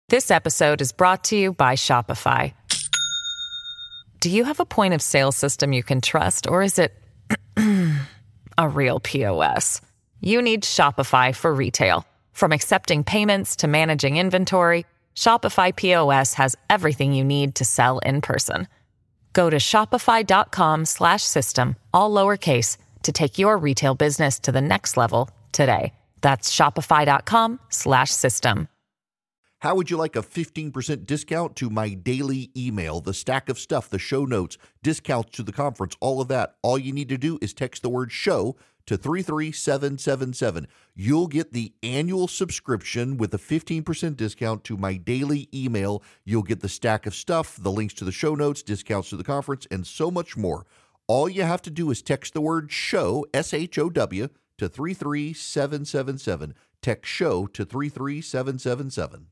This episode is brought to you by Shopify. Do you have a point of sale system you can trust, or is it a real POS? You need Shopify for retail. From accepting payments to managing inventory, Shopify POS has everything you need to sell in person. Go to shopify.com/system, all lowercase, to take your retail business to the next level today. That's shopify.com/system. How would you like a 15% discount to my daily email, the stack of stuff, the show notes, discounts to the conference, all of that? All you need to do is text the word show to 33777. You'll get the annual subscription with a 15% discount to my daily email. You'll get the stack of stuff, the links to the show notes, discounts to the conference, and so much more. All you have to do is text the word show, SHOW, to 33777. Text show to 33777.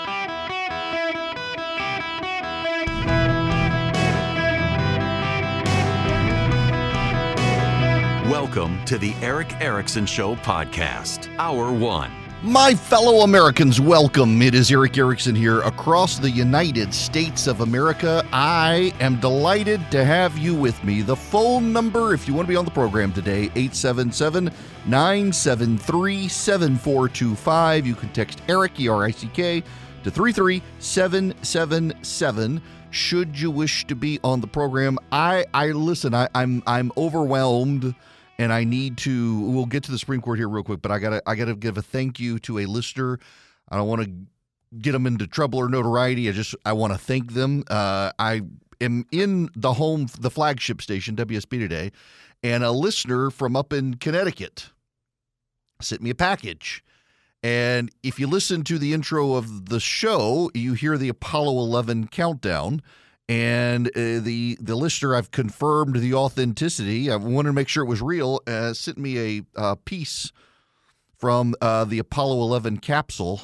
Welcome to the Erick Erickson Show podcast, Hour 1. My fellow Americans, welcome. It is Erick Erickson here across the United States of America. I am delighted to have you with me. The phone number, if you want to be on the program today, 877-973-7425. You can text Erick, E-R-I-C-K, to 33777. Should you wish to be on the program, listen. I'm overwhelmed, and I need to. We'll get to the Supreme Court here real quick, but I gotta give a thank you to a listener. I don't want to get them into trouble or notoriety. I want to thank them. I am in the flagship station, WSB Today, and a listener from up in Connecticut sent me a package. And if you listen to the intro of the show, you hear the Apollo 11 countdown. And the listener, I've confirmed the authenticity. I wanted to make sure it was real. Sent me a piece from the Apollo 11 capsule.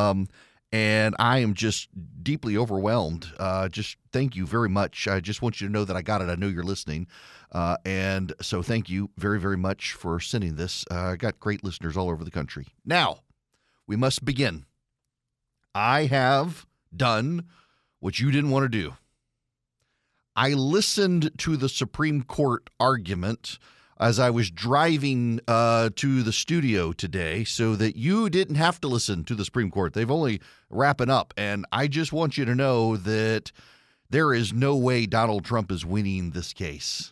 And I am just deeply overwhelmed. Just thank you very much. I just want you to know that I got it. I know you're listening. And so thank you very, very much for sending this. I got great listeners all over the country. Now, we must begin. I have done what you didn't want to do. I listened to the Supreme Court argument as I was driving to the studio today so that you didn't have to listen to the Supreme Court. They've only wrapping up. And I just want you to know that there is no way Donald Trump is winning this case.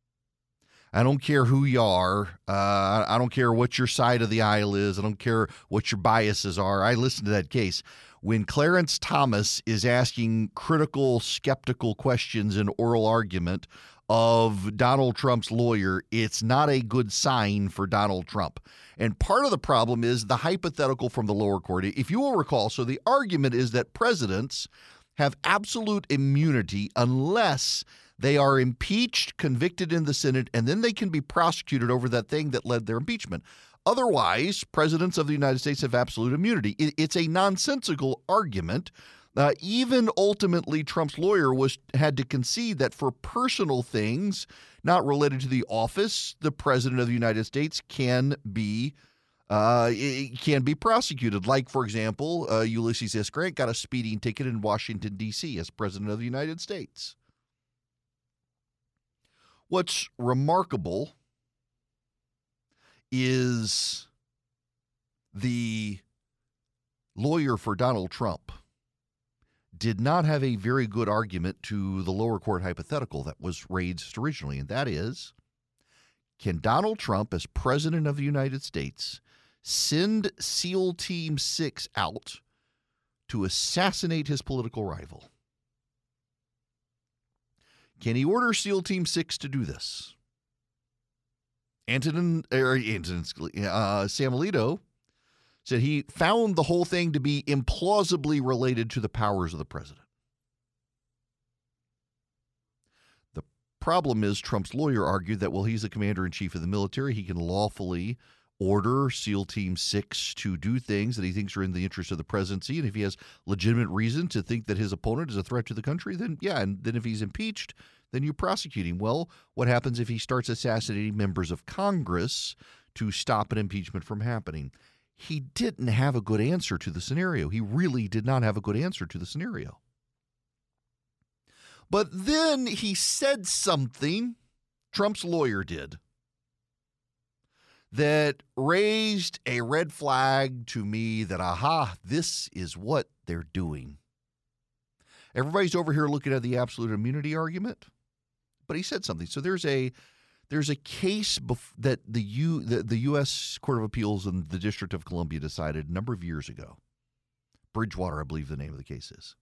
I don't care who you are. I don't care what your side of the aisle is. I don't care what your biases are. I listened to that case. When Clarence Thomas is asking critical, skeptical questions in oral argument of Donald Trump's lawyer, it's not a good sign for Donald Trump. And part of the problem is the hypothetical from the lower court. If you will recall, so the argument is that presidents have absolute immunity unless they are impeached, convicted in the Senate, and then they can be prosecuted over that thing that led their impeachment. Otherwise, presidents of the United States have absolute immunity. It's a nonsensical argument. Even ultimately, Trump's lawyer had to concede that for personal things not related to the office, the president of the United States can be prosecuted. Like, for example, Ulysses S. Grant got a speeding ticket in Washington, D.C. as president of the United States. What's remarkable is the lawyer for Donald Trump did not have a very good argument to the lower court hypothetical that was raised originally, and that is, can Donald Trump, as president of the United States, send SEAL Team 6 out to assassinate his political rival? Can he order SEAL Team 6 to do this? Sam Alito said he found the whole thing to be implausibly related to the powers of the president. The problem is Trump's lawyer argued that, well, he's the commander-in-chief of the military. He can lawfully order SEAL Team 6 to do things that he thinks are in the interest of the presidency. And if he has legitimate reason to think that his opponent is a threat to the country, then yeah. And then if he's impeached, then you prosecute him. Well, what happens if he starts assassinating members of Congress to stop an impeachment from happening? he didn't have a good answer to the scenario. He really did not have a good answer to the scenario. But then he said something, Trump's lawyer did, that raised a red flag to me that, aha, this is what they're doing. Everybody's over here looking at the absolute immunity argument, but he said something. So there's a case that the U.S. Court of Appeals in the District of Columbia decided a number of years ago. Bridgewater, I believe the name of the case is.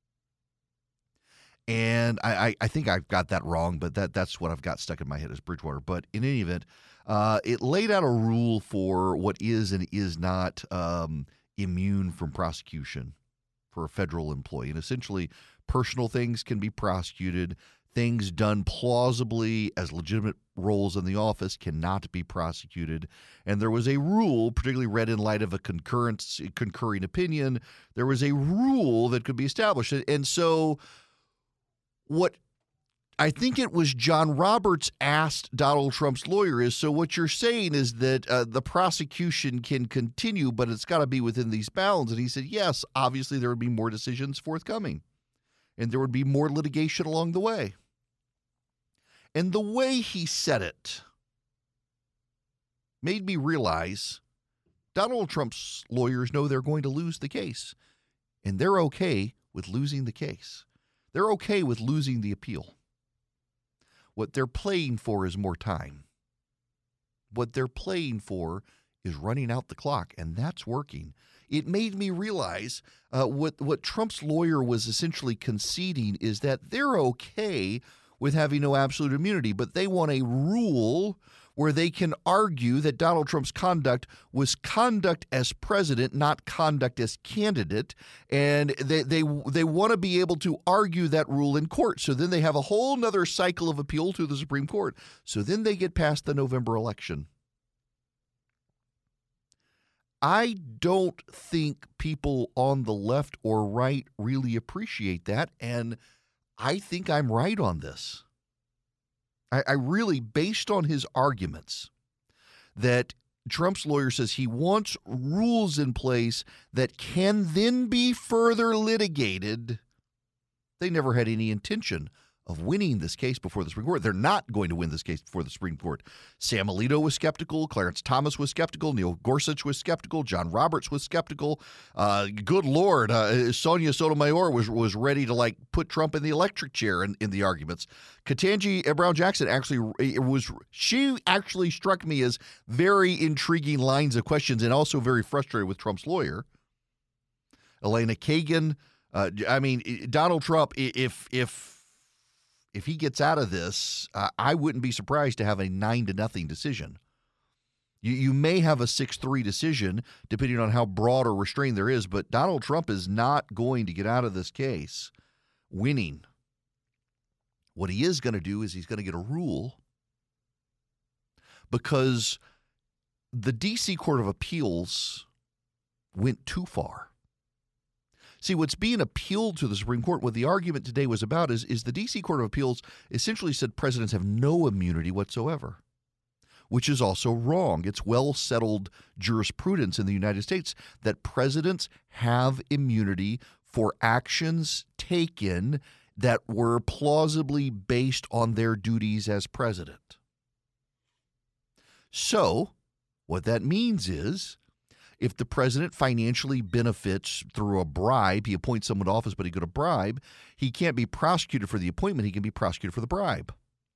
And I think I've got that wrong, but that's what I've got stuck in my head is Bridgewater. But in any event, it laid out a rule for what is and is not immune from prosecution for a federal employee. And essentially, personal things can be prosecuted. Things done plausibly as legitimate roles in the office cannot be prosecuted. And there was a rule, particularly read in light of a concurring opinion, there was a rule that could be established. And so what I think it was John Roberts asked Donald Trump's lawyer is, so what you're saying is that the prosecution can continue, but it's got to be within these bounds. And he said, yes, obviously there would be more decisions forthcoming, and there would be more litigation along the way. And the way he said it made me realize Donald Trump's lawyers know they're going to lose the case, and they're okay with losing the case. They're okay with losing the appeal. What they're playing for is more time. What they're playing for is running out the clock, and that's working. It made me realize what Trump's lawyer was essentially conceding is that they're okay with having no absolute immunity, but they want a rule where they can argue that Donald Trump's conduct was conduct as president, not conduct as candidate, and they want to be able to argue that rule in court. So then they have a whole nother cycle of appeal to the Supreme Court. So then they get past the November election. I don't think people on the left or right really appreciate that, and I think I'm right on this. I really, based on his arguments, that Trump's lawyer says he wants rules in place that can then be further litigated. They never had any intention of winning this case before the Supreme Court. They're not going to win this case before the Supreme Court. Sam Alito was skeptical. Clarence Thomas was skeptical. Neil Gorsuch was skeptical. John Roberts was skeptical. Good Lord, Sonia Sotomayor was ready to put Trump in the electric chair in the arguments. Ketanji Brown Jackson actually struck me as very intriguing lines of questions and also very frustrated with Trump's lawyer. Elena Kagan. Donald Trump, if he gets out of this, I wouldn't be surprised to have a 9-0 decision. You may have a 6-3 decision, depending on how broad or restrained there is, but Donald Trump is not going to get out of this case winning. What he is going to do is he's going to get a rule because the D.C. Court of Appeals went too far. See, what's being appealed to the Supreme Court, what the argument today was about is the D.C. Court of Appeals essentially said presidents have no immunity whatsoever, which is also wrong. It's well-settled jurisprudence in the United States that presidents have immunity for actions taken that were plausibly based on their duties as president. So, what that means is, if the president financially benefits through a bribe, he appoints someone to office, but he got a bribe, he can't be prosecuted for the appointment. He can be prosecuted for the bribe.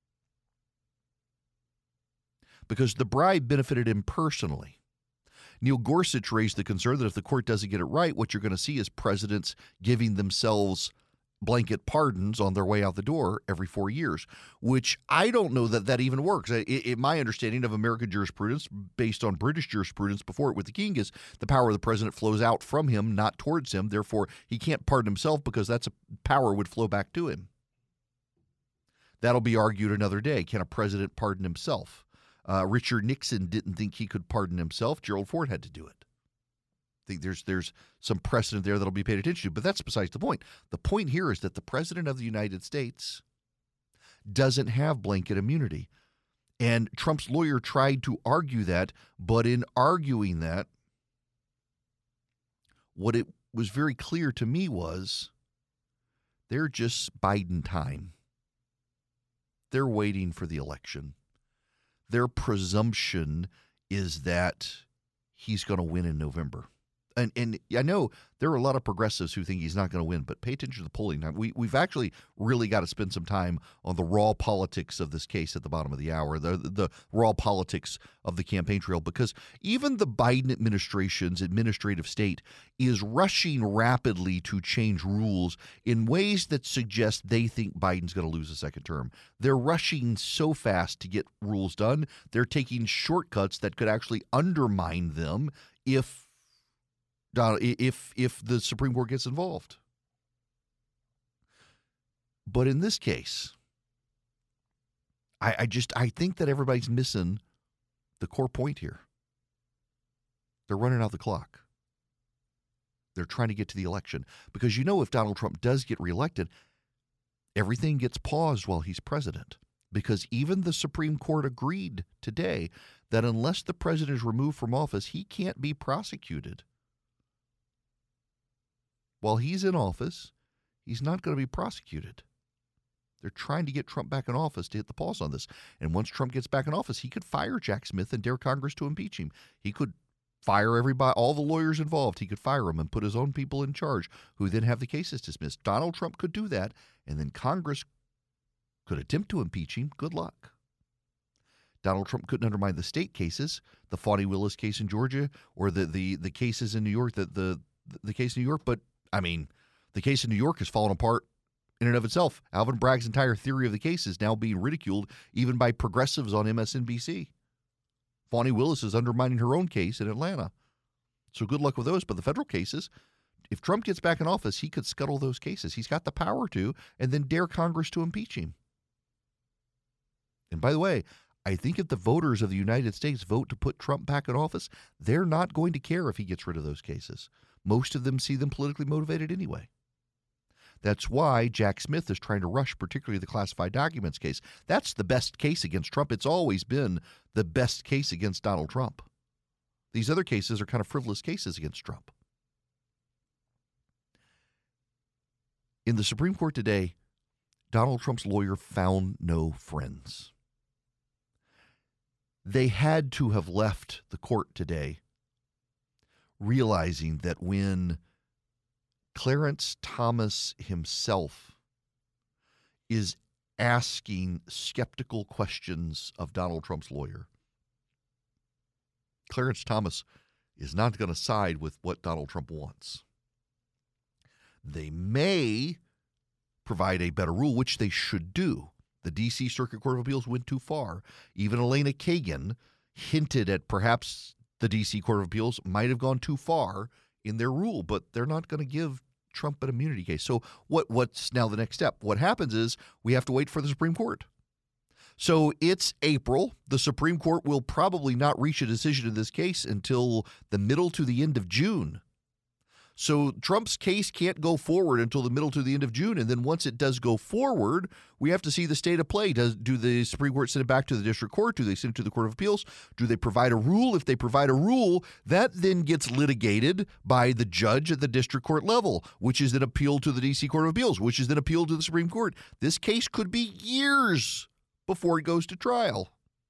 Because the bribe benefited him personally. Neil Gorsuch raised the concern that if the court doesn't get it right, what you're going to see is presidents giving themselves blanket pardons on their way out the door every 4 years, which I don't know that even works. My understanding of American jurisprudence, based on British jurisprudence before it with the king, is the power of the president flows out from him, not towards him. Therefore, he can't pardon himself because that's a power would flow back to him. That'll be argued another day. Can a president pardon himself? Richard Nixon didn't think he could pardon himself. Gerald Ford had to do it. I think there's some precedent there that'll be paid attention to, but that's besides the point. The point here is that the President of the United States doesn't have blanket immunity. And Trump's lawyer tried to argue that, but in arguing that, what it was very clear to me was they're just Biden time. They're waiting for the election. Their presumption is that he's going to win in November. And I know there are a lot of progressives who think he's not going to win, but pay attention to the polling. Now, we've actually really got to spend some time on the raw politics of this case at the bottom of the hour, the raw politics of the campaign trail, because even the Biden administration's administrative state is rushing rapidly to change rules in ways that suggest they think Biden's going to lose a second term. They're rushing so fast to get rules done. They're taking shortcuts that could actually undermine them if the Supreme Court gets involved. But in this case, I think that everybody's missing the core point here. They're running out the clock. They're trying to get to the election. Because if Donald Trump does get reelected, everything gets paused while he's president. Because even the Supreme Court agreed today that unless the president is removed from office, he can't be prosecuted. While he's in office, he's not going to be prosecuted. They're trying to get Trump back in office to hit the pause on this. And once Trump gets back in office, he could fire Jack Smith and dare Congress to impeach him. He could fire everybody, all the lawyers involved. He could fire them and put his own people in charge who then have the cases dismissed. Donald Trump could do that, and then Congress could attempt to impeach him. Good luck. Donald Trump couldn't undermine the state cases, the Fani Willis case in Georgia, or the cases in New York, the case in New York, but the case in New York has fallen apart in and of itself. Alvin Bragg's entire theory of the case is now being ridiculed even by progressives on MSNBC. Fani Willis is undermining her own case in Atlanta. So good luck with those. But the federal cases, if Trump gets back in office, he could scuttle those cases. He's got the power to, and then dare Congress to impeach him. And by the way, I think if the voters of the United States vote to put Trump back in office, they're not going to care if he gets rid of those cases. Most of them see them politically motivated anyway. That's why Jack Smith is trying to rush, particularly the classified documents case. That's the best case against Trump. It's always been the best case against Donald Trump. These other cases are kind of frivolous cases against Trump. In the Supreme Court today, Donald Trump's lawyer found no friends. They had to have left the court today realizing that when Clarence Thomas himself is asking skeptical questions of Donald Trump's lawyer, Clarence Thomas is not going to side with what Donald Trump wants. They may provide a better rule, which they should do. The D.C. Circuit Court of Appeals went too far. Even Elena Kagan hinted at perhaps the D.C. Court of Appeals might have gone too far in their rule, but they're not going to give Trump an immunity case. So what's now the next step? What happens is we have to wait for the Supreme Court. So it's April. The Supreme Court will probably not reach a decision in this case until the middle to the end of June. So Trump's case can't go forward until the middle to the end of June. And then once it does go forward, we have to see the state of play. Do the Supreme Court send it back to the district court? Do they send it to the Court of Appeals? Do they provide a rule? If they provide a rule, that then gets litigated by the judge at the district court level, which is then appealed to the D.C. Court of Appeals, which is then appealed to the Supreme Court. This case could be years before it goes to trial.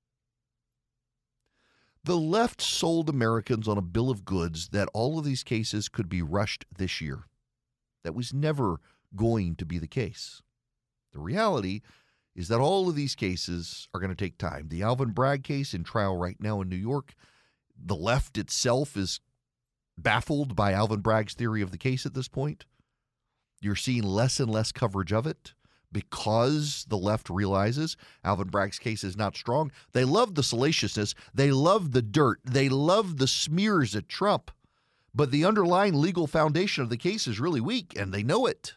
The left sold Americans on a bill of goods that all of these cases could be rushed this year. That was never going to be the case. The reality is that all of these cases are going to take time. The Alvin Bragg case in trial right now in New York, the left itself is baffled by Alvin Bragg's theory of the case at this point. You're seeing less and less coverage of it, because the left realizes Alvin Bragg's case is not strong. They love the salaciousness. They love the dirt. They love the smears at Trump. But the underlying legal foundation of the case is really weak, and they know it.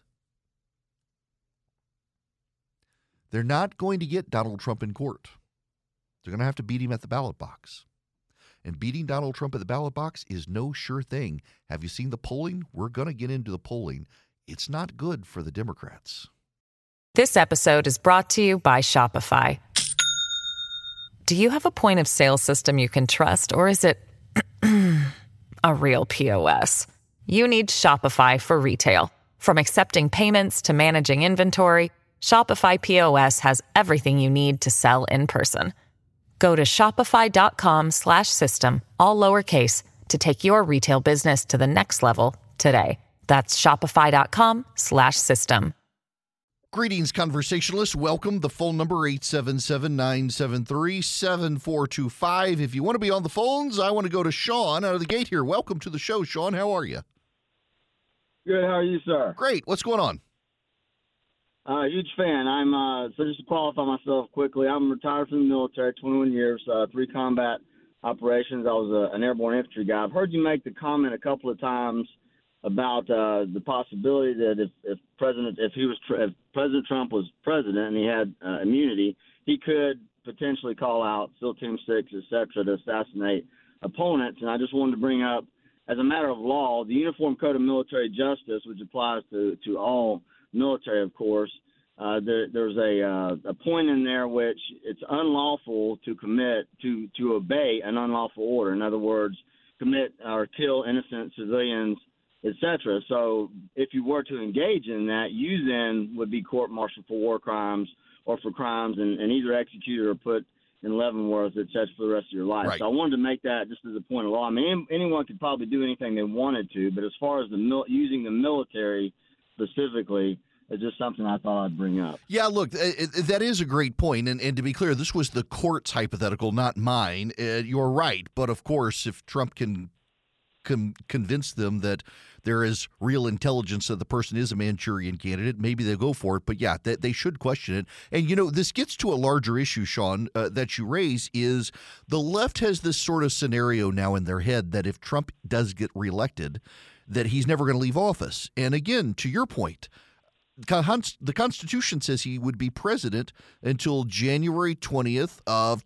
They're not going to get Donald Trump in court. They're going to have to beat him at the ballot box. And beating Donald Trump at the ballot box is no sure thing. Have you seen the polling? We're going to get into the polling. It's not good for the Democrats. This episode is brought to you by Shopify. Do you have a point of sale system you can trust, or is it a real POS? you need Shopify for retail. From accepting payments to managing inventory, Shopify POS has everything you need to sell in person. Go to shopify.com/system, all lowercase, to take your retail business to the next level today. That's shopify.com/system. Greetings, conversationalists. Welcome. The phone number 877-973-7425. If you want to be on the phones, I want to go to Sean out of the gate here. Welcome to the show, Sean. How are you? Good. How are you, sir? Great. What's going on? Huge fan. So just to qualify myself quickly, I'm retired from the military, 21 years, 3 combat operations. I was an airborne infantry guy. I've heard you make the comment a couple of times about the possibility that if President Trump was president and he had immunity, he could potentially call out SEAL Team 6, et cetera, to assassinate opponents. And I just wanted to bring up, as a matter of law, the Uniform Code of Military Justice, which applies to all military, of course, there's a point in there which it's unlawful to obey an unlawful order. In other words, commit or kill innocent civilians, etc. So if you were to engage in that, you then would be court-martialed for war crimes or for crimes and either executed or put in Leavenworth, etc., for the rest of your life. Right. So I wanted to make that just as a point of law. I mean, anyone could probably do anything they wanted to, but as far as using the military specifically, it's just something I thought I'd bring up. Yeah, look, that is a great point. And to be clear, this was the court's hypothetical, not mine. You're right. But, of course, if Trump can convince them that there is real intelligence that the person is a Manchurian candidate, maybe they'll go for it. But, yeah, they should question it. And, this gets to a larger issue, Sean, that you raise, is the left has this sort of scenario now in their head that if Trump does get reelected, that he's never going to leave office. And, again, to your point, the Constitution says he would be president until January 20th of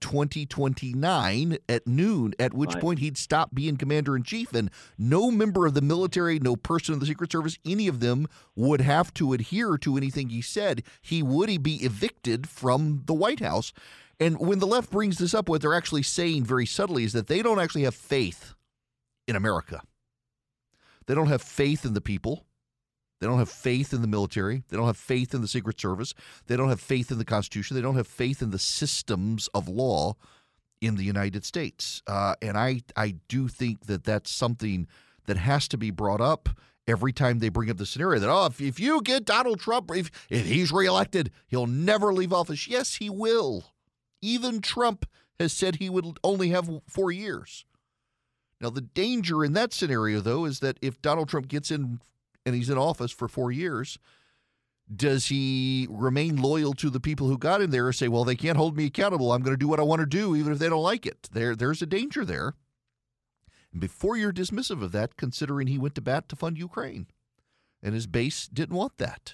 2029 at noon, at which point he'd stop being commander-in-chief. And no member of the military, no person in the Secret Service, any of them would have to adhere to anything he said. He would be evicted from the White House. And when the left brings this up, what they're actually saying very subtly is that they don't actually have faith in America. They don't have faith in the people. They don't have faith in the military. They don't have faith in the Secret Service. They don't have faith in the Constitution. They don't have faith in the systems of law in the United States. And I do think that that's something that has to be brought up every time they bring up the scenario that, if you get Donald Trump, if he's reelected, he'll never leave office. Yes, he will. Even Trump has said he would only have 4 years. Now, the danger in that scenario, though, is that if Donald Trump gets in and he's in office for 4 years, does he remain loyal to the people who got him there or say, well, they can't hold me accountable. I'm going to do what I want to do, even if they don't like it? There's a danger there. And before you're dismissive of that, considering he went to bat to fund Ukraine, and his base didn't want that.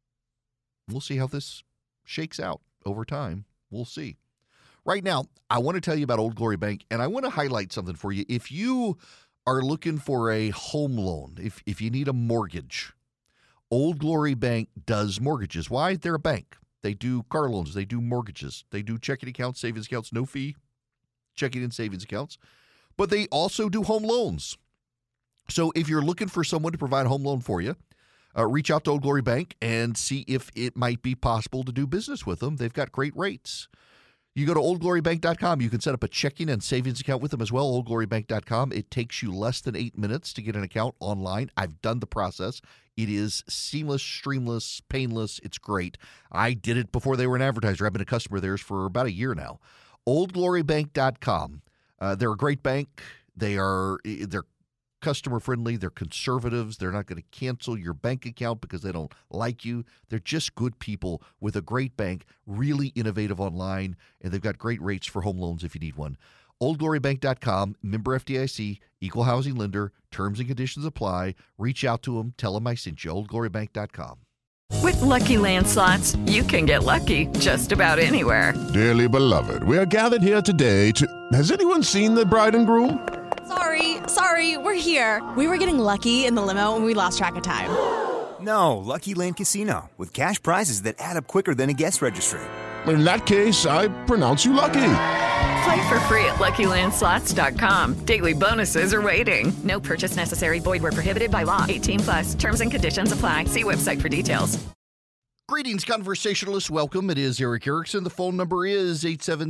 We'll see how this shakes out over time. We'll see. Right now, I want to tell you about Old Glory Bank, and I want to highlight something for you. If you are looking for a home loan, if you need a mortgage, Old Glory Bank does mortgages. Why? They're a bank. They do car loans. They do mortgages. They do checking accounts, savings accounts, no fee, checking and savings accounts. But they also do home loans. So if you're looking for someone to provide a home loan for you, reach out to Old Glory Bank and see if it might be possible to do business with them. They've got great rates. You go to oldglorybank.com. You can set up a checking and savings account with them as well, oldglorybank.com. It takes you less than 8 minutes to get an account online. I've done the process. It is seamless, streamless, painless. It's great. I did it before they were an advertiser. I've been a customer of theirs for about a year now. oldglorybank.com. They're a great bank. They're customer friendly. They're conservatives. They're not going to cancel your bank account because they don't like you. They're just good people with a great bank, really innovative online, and they've got great rates for home loans if you need one. oldglorybank.com, member FDIC, equal housing lender, terms and conditions apply. Reach out to them. Tell them I sent you. oldglorybank.com. With Lucky Land Slots, you can get lucky just about anywhere. Dearly beloved, we are gathered here today to... Has anyone seen the bride and groom? Sorry, we're here. We were getting lucky in the limo and we lost track of time. No, Lucky Land Casino, with cash prizes that add up quicker than a guest registry. In that case, I pronounce you lucky. Play for free at LuckyLandSlots.com. Daily bonuses are waiting. No purchase necessary. Void where prohibited by law. 18+. Terms and conditions apply. See website for details. Greetings, conversationalists. Welcome. It is Eric Erickson. The phone number is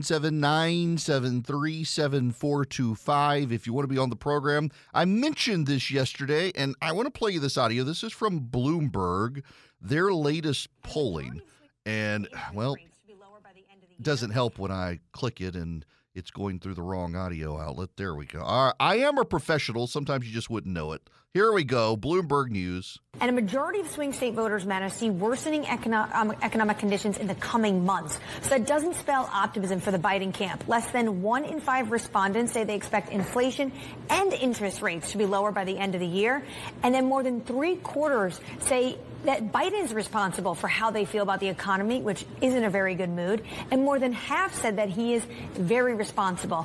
877-973-7425. If you want to be on the program, I mentioned this yesterday, and I want to play you this audio. This is from Bloomberg, their latest polling. And, well, it doesn't help when I click it and it's going through the wrong audio outlet. There we go. All right. I am a professional. Sometimes you just wouldn't know it. Here we go. Bloomberg News. And a majority of swing state voters, Matt, see worsening economic conditions in the coming months. So that doesn't spell optimism for the Biden camp. Less than 1 in 5 respondents say they expect inflation and interest rates to be lower by the end of the year. And then more than 3/4 say that Biden is responsible for how they feel about the economy, which is in a very good mood. And more than half said that he is very responsible.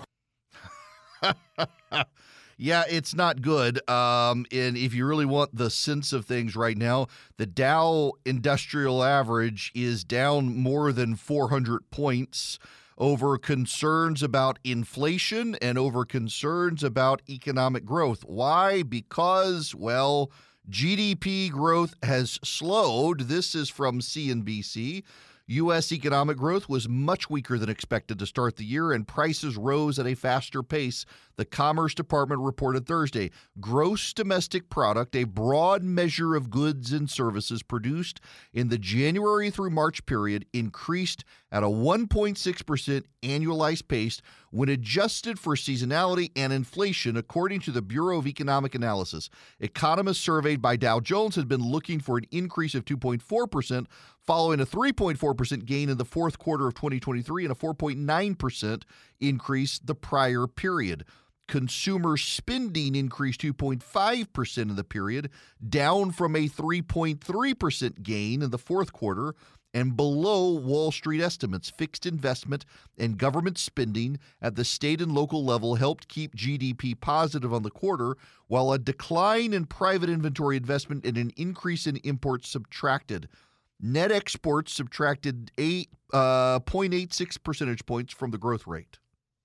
Yeah, it's not good. And if you really want the sense of things right now, the Dow Industrial Average is down more than 400 points over concerns about inflation and over concerns about economic growth. Why? Because, well, GDP growth has slowed. This is from CNBC. U.S. economic growth was much weaker than expected to start the year, and prices rose at a faster pace, the Commerce Department reported Thursday. Gross domestic product, a broad measure of goods and services produced in the January through March period, increased at a 1.6% annualized pace when adjusted for seasonality and inflation, according to the Bureau of Economic Analysis. Economists surveyed by Dow Jones had been looking for an increase of 2.4%, following a 3.4% gain in the fourth quarter of 2023 and a 4.9% increase the prior period. Consumer spending increased 2.5% in the period, down from a 3.3% gain in the fourth quarter and below Wall Street estimates. Fixed investment and government spending at the state and local level helped keep GDP positive on the quarter, while a decline in private inventory investment and an increase in imports subtracted. Net exports subtracted 0.86 percentage points from the growth rate.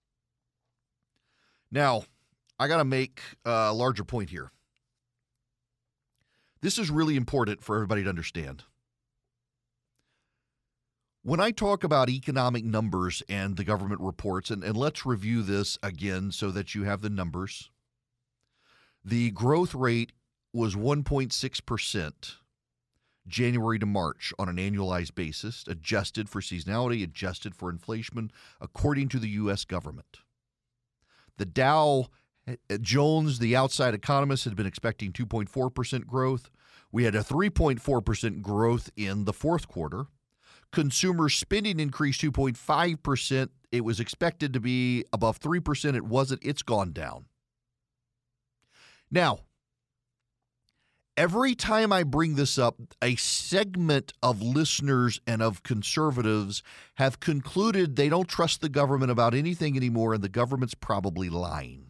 Now, I got to make a larger point here. This is really important for everybody to understand. When I talk about economic numbers and the government reports, and let's review this again so that you have the numbers. The growth rate was 1.6%. January to March on an annualized basis, adjusted for seasonality, adjusted for inflation, according to the U.S. government. The Dow Jones, the outside economists, had been expecting 2.4% growth. We had a 3.4% growth in the fourth quarter. Consumer spending increased 2.5%. It was expected to be above 3%. It wasn't. It's gone down. Now, every time I bring this up, a segment of listeners and of conservatives have concluded they don't trust the government about anything anymore, and the government's probably lying.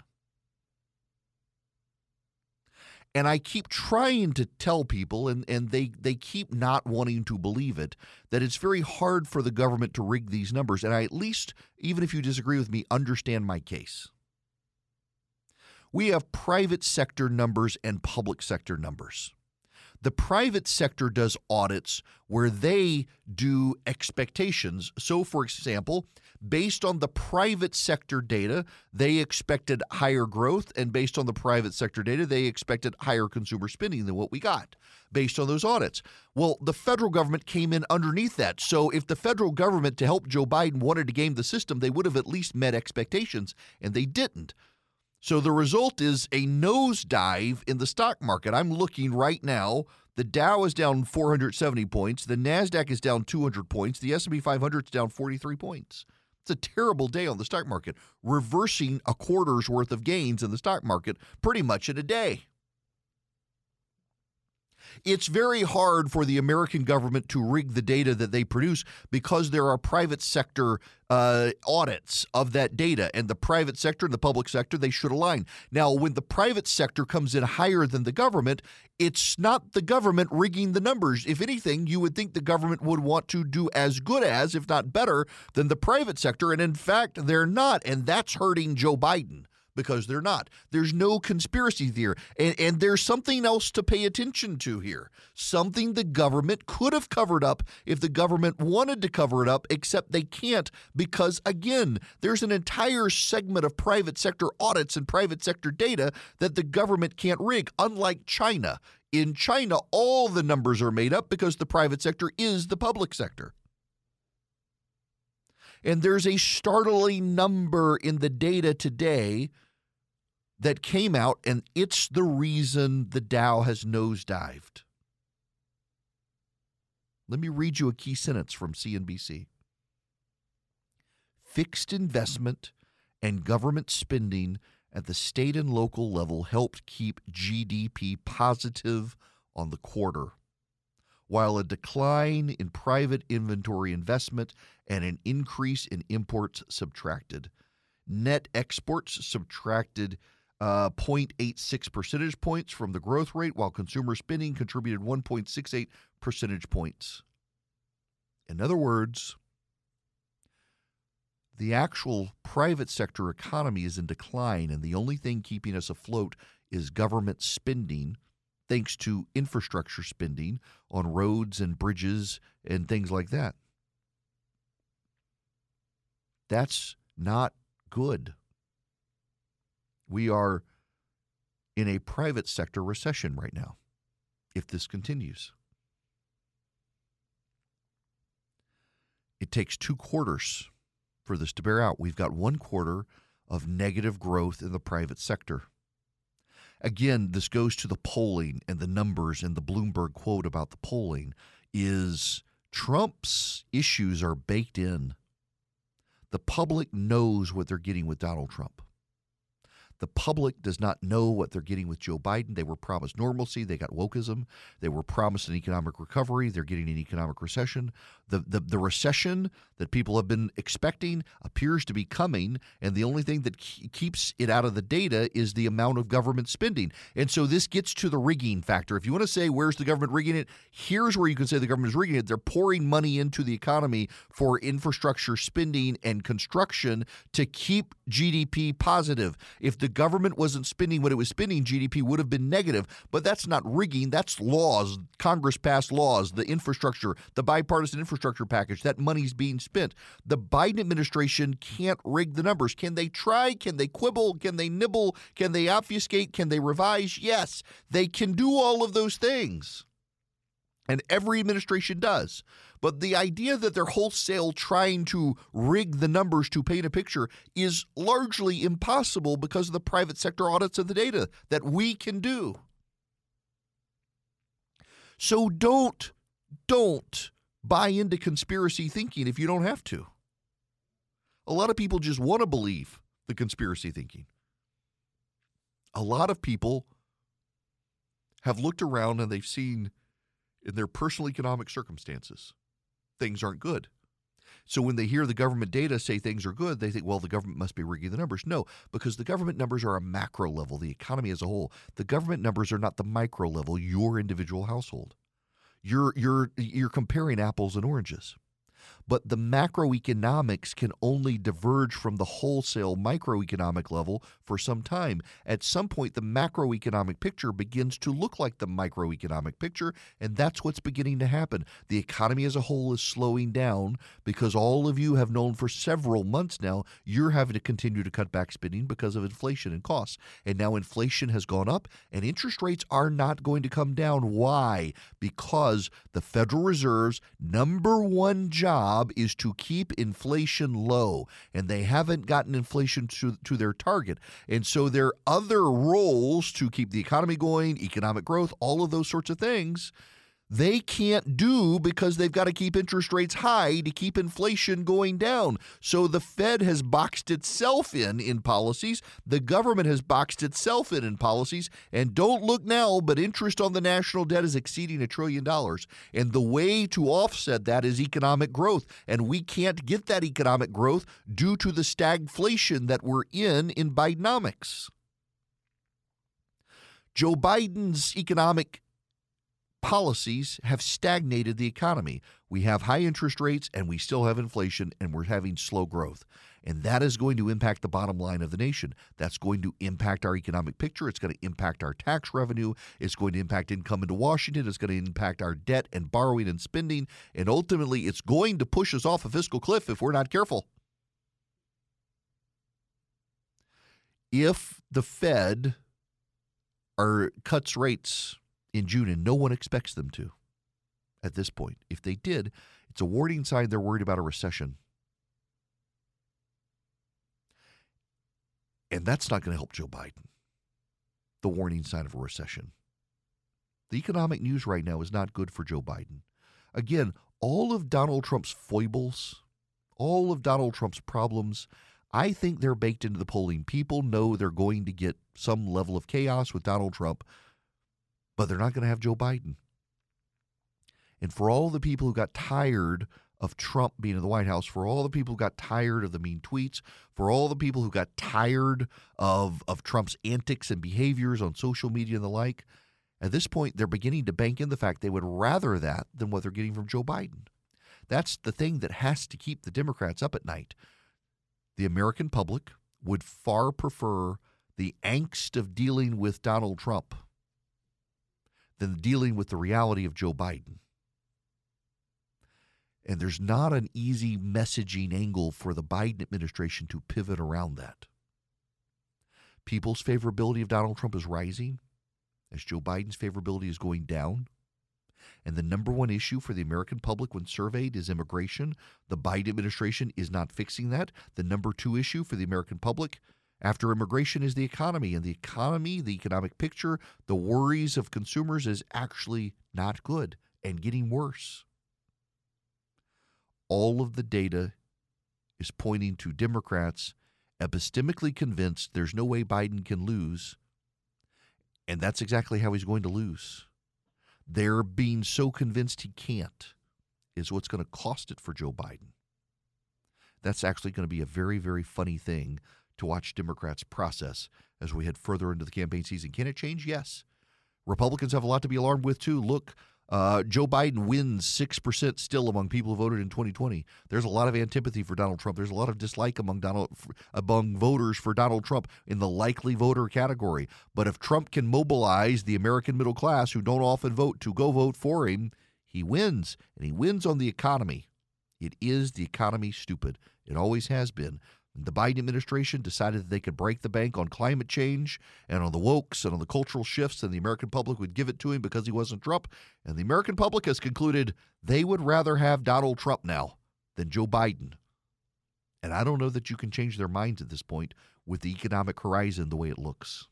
And I keep trying to tell people, and they keep not wanting to believe it, that it's very hard for the government to rig these numbers. And I at least, even if you disagree with me, understand my case. We have private sector numbers and public sector numbers. The private sector does audits where they do expectations. So, for example, based on the private sector data, they expected higher growth, and based on the private sector data, they expected higher consumer spending than what we got based on those audits. Well, the federal government came in underneath that. So if the federal government, to help Joe Biden, wanted to game the system, they would have at least met expectations, and they didn't. So the result is a nosedive in the stock market. I'm looking right now. The Dow is down 470 points. The NASDAQ is down 200 points. The S&P 500 is down 43 points. It's a terrible day on the stock market, reversing a quarter's worth of gains in the stock market pretty much in a day. It's very hard for the American government to rig the data that they produce because there are private sector audits of that data, and the private sector and the public sector, they should align. Now, when the private sector comes in higher than the government, it's not the government rigging the numbers. If anything, you would think the government would want to do as good as, if not better, than the private sector, and in fact, they're not, and that's hurting Joe Biden. Because they're not. There's no conspiracy there. And there's something else to pay attention to here. Something the government could have covered up if the government wanted to cover it up, except they can't because, again, there's an entire segment of private sector audits and private sector data that the government can't rig, unlike China. In China, all the numbers are made up because the private sector is the public sector. And there's a startling number in the data today that came out, and it's the reason the Dow has nosedived. Let me read you a key sentence from CNBC. Fixed investment and government spending at the state and local level helped keep GDP positive on the quarter, while a decline in private inventory investment and an increase in imports subtracted. Net exports subtracted 0.86 percentage points from the growth rate, while consumer spending contributed 1.68 percentage points. In other words, the actual private sector economy is in decline, and the only thing keeping us afloat is government spending, thanks to infrastructure spending on roads and bridges and things like that. That's not good. We are in a private sector recession right now, if this continues. It takes 2 quarters for this to bear out. We've got 1 quarter of negative growth in the private sector. Again, this goes to the polling and the numbers, and the Bloomberg quote about the polling is Trump's issues are baked in. The public knows what they're getting with Donald Trump. The public does not know what they're getting with Joe Biden. They were promised normalcy. They got wokeism. They were promised an economic recovery. They're getting an economic recession. The recession that people have been expecting appears to be coming, and the only thing that keeps it out of the data is the amount of government spending. And so this gets to the rigging factor. If you want to say, where's the government rigging it? Here's where you can say the government is rigging it. They're pouring money into the economy for infrastructure spending and construction to keep GDP positive. If the government wasn't spending what it was spending, GDP would have been negative. But that's not rigging. That's laws. Congress passed laws, the infrastructure, the bipartisan infrastructure package. That money's being spent. The Biden administration can't rig the numbers. Can they try? Can they quibble? Can they nibble? Can they obfuscate? Can they revise? Yes, they can do all of those things. And every administration does. But the idea that they're wholesale trying to rig the numbers to paint a picture is largely impossible because of the private sector audits of the data that we can do. So don't buy into conspiracy thinking if you don't have to. A lot of people just want to believe the conspiracy thinking. A lot of people have looked around and they've seen in their personal economic circumstances, things aren't good. So when they hear the government data say things are good, they think, well, the government must be rigging the numbers. No, because the government numbers are a macro level, the economy as a whole. The government numbers are not the micro level, your individual household. You're comparing apples and oranges. But the macroeconomics can only diverge from the wholesale microeconomic level for some time. At some point, the macroeconomic picture begins to look like the microeconomic picture, and that's what's beginning to happen. The economy as a whole is slowing down because all of you have known for several months now you're having to continue to cut back spending because of inflation and costs. And now inflation has gone up, and interest rates are not going to come down. Why? Because the Federal Reserve's number one job is to keep inflation low, and they haven't gotten inflation to their target. And so there are other roles to keep the economy going, economic growth, all of those sorts of things they can't do because they've got to keep interest rates high to keep inflation going down. So the Fed has boxed itself in policies. The government has boxed itself in policies. And don't look now, but interest on the national debt is exceeding $1 trillion. And the way to offset that is economic growth. And we can't get that economic growth due to the stagflation that we're in Bidenomics. Joe Biden's economic policies have stagnated the economy. We have high interest rates and we still have inflation and we're having slow growth. And that is going to impact the bottom line of the nation. That's going to impact our economic picture. It's going to impact our tax revenue. It's going to impact income into Washington. It's going to impact our debt and borrowing and spending. And ultimately, it's going to push us off a fiscal cliff if we're not careful. If the Fed cuts rates in June, and no one expects them to at this point. If they did, it's a warning sign they're worried about a recession. And that's not going to help Joe Biden, the warning sign of a recession. The economic news right now is not good for Joe Biden. Again, all of Donald Trump's foibles, all of Donald Trump's problems, I think they're baked into the polling. People know they're going to get some level of chaos with Donald Trump, but they're not going to have Joe Biden. And for all the people who got tired of Trump being in the White House, for all the people who got tired of the mean tweets, for all the people who got tired of Trump's antics and behaviors on social media and the like, at this point, they're beginning to bank in the fact they would rather that than what they're getting from Joe Biden. That's the thing that has to keep the Democrats up at night. The American public would far prefer the angst of dealing with Donald Trump than dealing with the reality of Joe Biden. And there's not an easy messaging angle for the Biden administration to pivot around that. People's favorability of Donald Trump is rising as Joe Biden's favorability is going down. And the number one issue for the American public when surveyed is immigration. The Biden administration is not fixing that. The number two issue for the American public after immigration is the economy. And the economy, the economic picture, the worries of consumers is actually not good and getting worse. All of the data is pointing to Democrats epistemically convinced there's no way Biden can lose. And that's exactly how he's going to lose. They're being so convinced he can't is what's going to cost it for Joe Biden. That's actually going to be a very, very funny thing to watch Democrats process as we head further into the campaign season. Can it change? Yes. Republicans have a lot to be alarmed with, too. Look, Joe Biden wins 6% still among people who voted in 2020. There's a lot of antipathy for Donald Trump. There's a lot of dislike among voters for Donald Trump in the likely voter category. But if Trump can mobilize the American middle class who don't often vote to go vote for him, he wins. And he wins on the economy. It is the economy stupid. It always has been. The Biden administration decided that they could break the bank on climate change and on the wokes and on the cultural shifts, and the American public would give it to him because he wasn't Trump. And the American public has concluded they would rather have Donald Trump now than Joe Biden. And I don't know that you can change their minds at this point with the economic horizon the way it looks.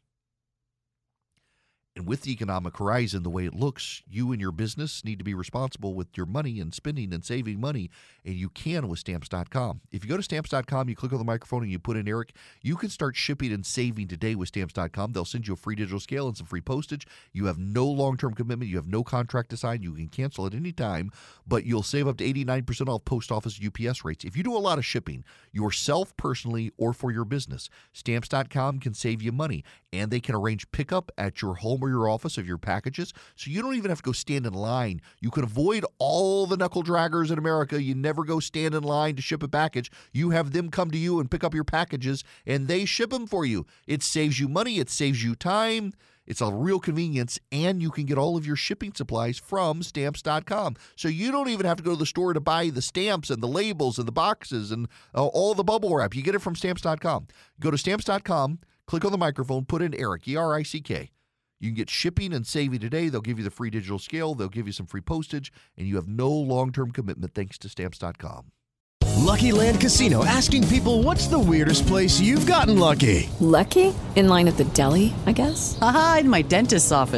And with the economic horizon the way it looks, you and your business need to be responsible with your money and spending and saving money, and you can with Stamps.com. If you go to Stamps.com, you click on the microphone and you put in Eric, you can start shipping and saving today with Stamps.com. They'll send you a free digital scale and some free postage. You have no long-term commitment. You have no contract to sign. You can cancel at any time, but you'll save up to 89% off post office UPS rates. If you do a lot of shipping, yourself personally or for your business, Stamps.com can save you money, and they can arrange pickup at your home or your office of your packages, so you don't even have to go stand in line. You can avoid all the knuckle draggers in America. You never go stand in line to ship a package. You have them come to you and pick up your packages, and they ship them for you. It saves you money. It saves you time. It's a real convenience, and you can get all of your shipping supplies from Stamps.com. So you don't even have to go to the store to buy the stamps and the labels and the boxes and all the bubble wrap. You get it from Stamps.com. Go to Stamps.com, click on the microphone, put in Eric, E-R-I-C-K. You can get shipping and saving today. They'll give you the free digital scale. They'll give you some free postage, and you have no long-term commitment thanks to Stamps.com. Lucky Land Casino, asking people, what's the weirdest place you've gotten lucky? Lucky? In line at the deli, I guess? Aha, in my dentist's office.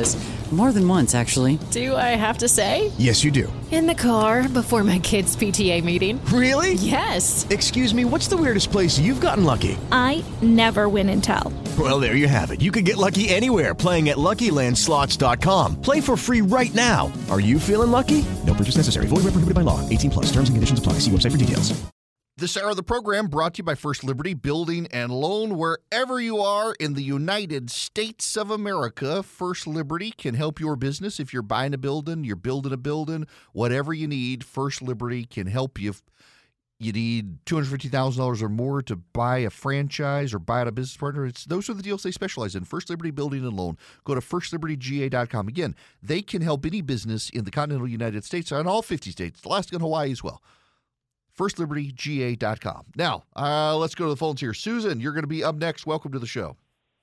More than once, actually. Do I have to say? Yes, you do. In the car before my kids' PTA meeting. Really? Yes. Excuse me, what's the weirdest place you've gotten lucky? I never win and tell. Well, there you have it. You can get lucky anywhere, playing at LuckyLandSlots.com. Play for free right now. Are you feeling lucky? No purchase necessary. Void where prohibited by law. 18+. Terms and conditions apply. See website for details. This hour of the program brought to you by First Liberty Building and Loan. Wherever you are in the United States of America, First Liberty can help your business. If you're buying a building, you're building a building, whatever you need, First Liberty can help you. If you need $250,000 or more to buy a franchise or buy out a business partner, those are the deals they specialize in. First Liberty Building and Loan. Go to firstlibertyga.com. Again, they can help any business in the continental United States and all 50 states, Alaska and Hawaii as well. firstlibertyga.com. Now, let's go to the phones here. Susan, you're going to be up next. Welcome to the show.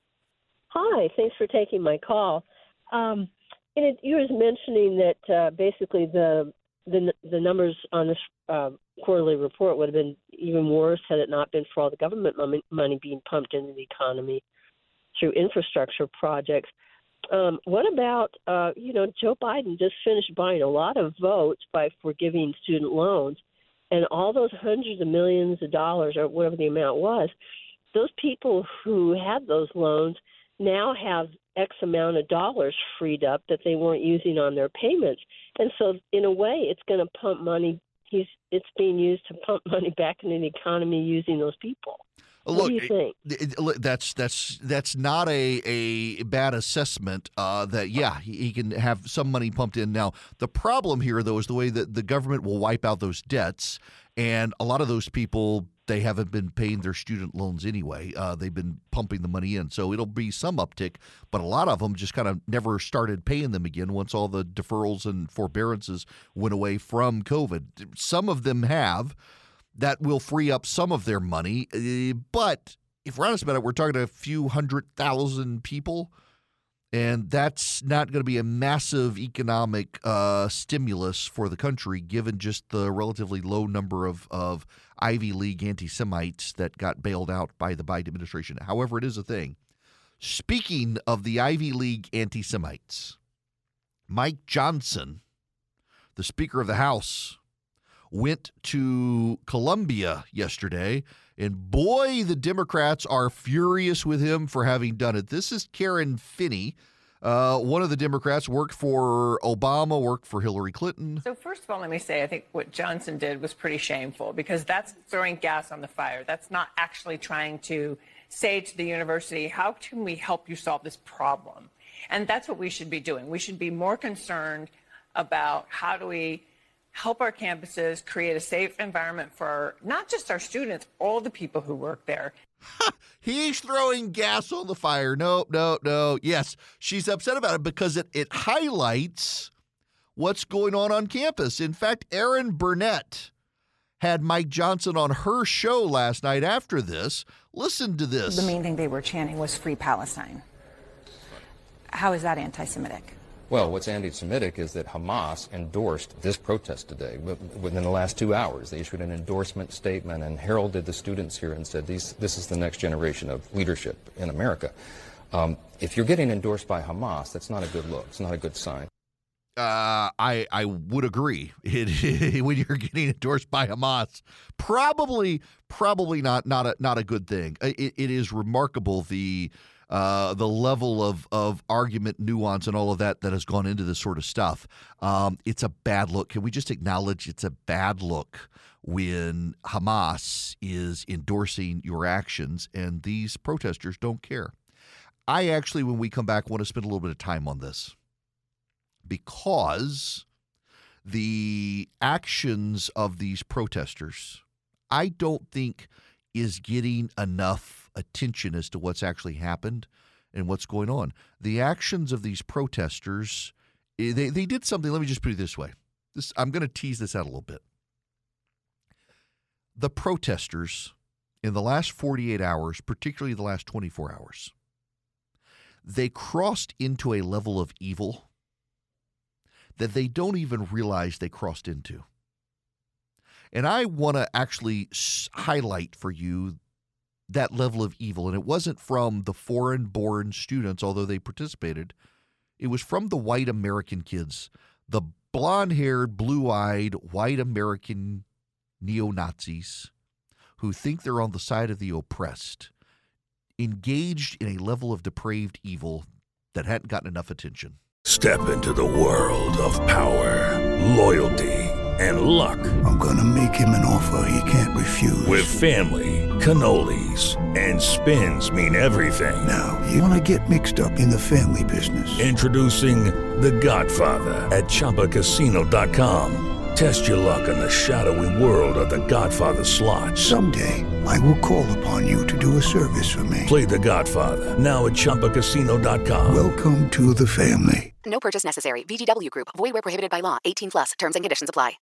Hi, thanks for taking my call. You was mentioning that basically the numbers on this quarterly report would have been even worse had it not been for all the government money being pumped into the economy through infrastructure projects. What about, Joe Biden just finished buying a lot of votes by forgiving student loans. And all those hundreds of millions of dollars or whatever the amount was, those people who had those loans now have X amount of dollars freed up that they weren't using on their payments. And so in a way, it's going to pump money. It's being used to pump money back into the economy using those people. What do you think? That's not a bad assessment. He can have some money pumped in. Now, the problem here, though, is the way that the government will wipe out those debts, and a lot of those people, they haven't been paying their student loans anyway. They've been pumping the money in, so it'll be some uptick, but a lot of them just kind of never started paying them again once all the deferrals and forbearances went away from COVID. Some of them have. That will free up some of their money. But if we're honest about it, we're talking to a few 100,000 people, and that's not going to be a massive economic stimulus for the country, given just the relatively low number of Ivy League anti-Semites that got bailed out by the Biden administration. However, it is a thing. Speaking of the Ivy League anti-Semites, Mike Johnson, the Speaker of the House, went to Columbia yesterday, and boy, the Democrats are furious with him for having done it. This is Karen Finney. One of the Democrats worked for Obama, worked for Hillary Clinton. So first of all, let me say, I think what Johnson did was pretty shameful because that's throwing gas on the fire. That's not actually trying to say to the university, how can we help you solve this problem? And that's what we should be doing. We should be more concerned about how do we help our campuses create a safe environment for not just our students, all the people who work there. He's throwing gas on the fire. No. Yes, she's upset about it because it highlights what's going on campus. In fact, Erin Burnett had Mike Johnson on her show last night after this. Listen to this. The main thing they were chanting was Free Palestine. How is that anti-Semitic? Well, what's anti-Semitic is that Hamas endorsed this protest today. Within the last 2 hours, they issued an endorsement statement and heralded the students here and said, this is the next generation of leadership in America. If you're getting endorsed by Hamas, that's not a good look. It's not a good sign. I would agree. When you're getting endorsed by Hamas, probably not a good thing. It is remarkable the level of argument, nuance, and all of that has gone into this sort of stuff. It's a bad look. Can we just acknowledge it's a bad look when Hamas is endorsing your actions and these protesters don't care? I actually, when we come back, want to spend a little bit of time on this because the actions of these protesters, I don't think is getting enough attention as to what's actually happened and what's going on. The actions of these protesters, they did something. Let me just put it this way. I'm going to tease this out a little bit. The protesters in the last 48 hours, particularly the last 24 hours, they crossed into a level of evil that they don't even realize they crossed into. And I want to actually highlight for you that level of evil. And it wasn't from the foreign-born students, although they participated. It was from the white American kids, the blonde-haired, blue-eyed, white American neo-Nazis who think they're on the side of the oppressed, engaged in a level of depraved evil that hadn't gotten enough attention. Step into the world of power, loyalty, and luck. I'm gonna make him an offer he can't refuse. With family, cannolis, and spins mean everything. Now, you wanna get mixed up in the family business. Introducing The Godfather at ChumbaCasino.com. Test your luck in the shadowy world of The Godfather slot. Someday, I will call upon you to do a service for me. Play The Godfather, now at ChumbaCasino.com. Welcome to the family. No purchase necessary. VGW Group. Void where prohibited by law. 18+. Terms and conditions apply.